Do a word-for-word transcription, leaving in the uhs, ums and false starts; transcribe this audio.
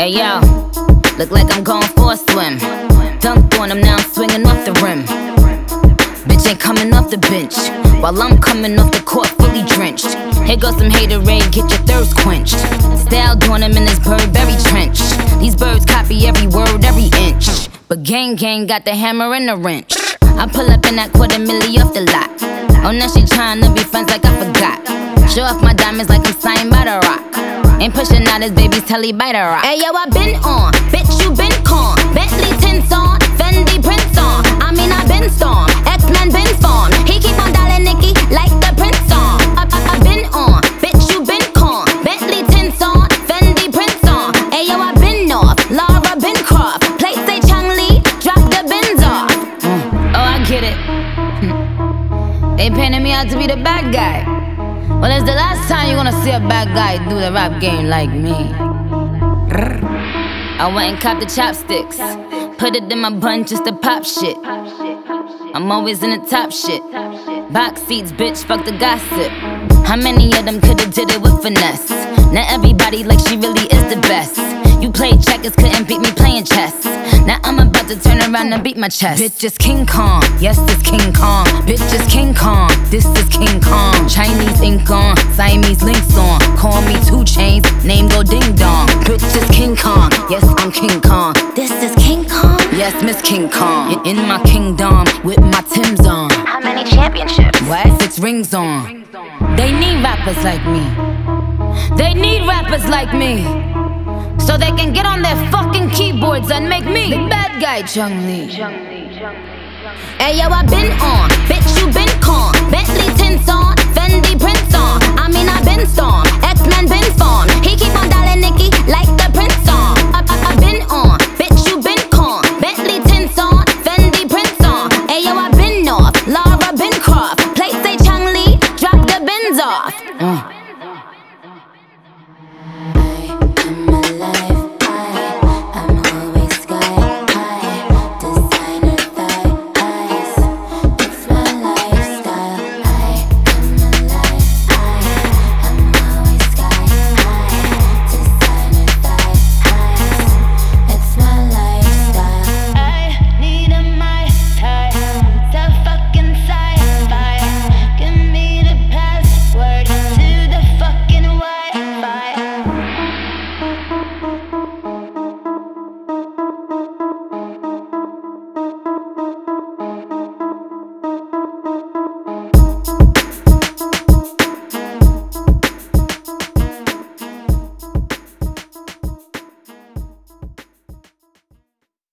Hey yo, look like I'm going for a swim. Dunked on him, now I'm swinging off the rim. Bitch ain't coming off the bench, while I'm coming off the court fully drenched. Here goes some haterade, get your thirst quenched. Style doing him in this Burberry trench. These birds copy every word, every inch. But gang gang got the hammer and the wrench. I pull up in that quarter milli off the lot. Oh, now she tryna be friends like I forgot. Show off my diamonds like I'm signed by the rock. Ain't pushing out his baby's telly by the rock. Hey yo, I been on, bitch you been con. Bentley tints on, Fendi prints on. I mean I been storm, X-Men been formed. He keep on dialing Nicki like the Prince song. I, I, I been on, bitch you been con. Bentley tints on, Fendi prints on. Hey yo, I been off, Laura been Croft. Play say Chung Lee, drop the bins off. Mm. Oh I get it. Hm. They painted me out to be the bad guy. Well, it's the last time you're gonna see a bad guy do the rap game like me. I went and copped the chopsticks, put it in my bun just to pop shit. I'm always in the top shit. Box seats, bitch, fuck the gossip. How many of them could've did it with finesse? Not everybody like she really is the best. You played checkers, couldn't beat me playing chess. Now I'm about to turn around and beat my chest. Bitch is King Kong, yes this King Kong. Bitch is King Kong, this is King Kong. Chinese ink on, Siamese links on. Call me two chains, name go ding dong. Bitch is King Kong, yes I'm King Kong. This is King Kong, yes Miss King Kong. In my kingdom, with my Timbs on. How many championships? What? Six rings on. They need rappers like me. They need rappers like me, so they can get on their fucking keyboards and make me the bad guy, Chung Lee. Hey yo, I been on,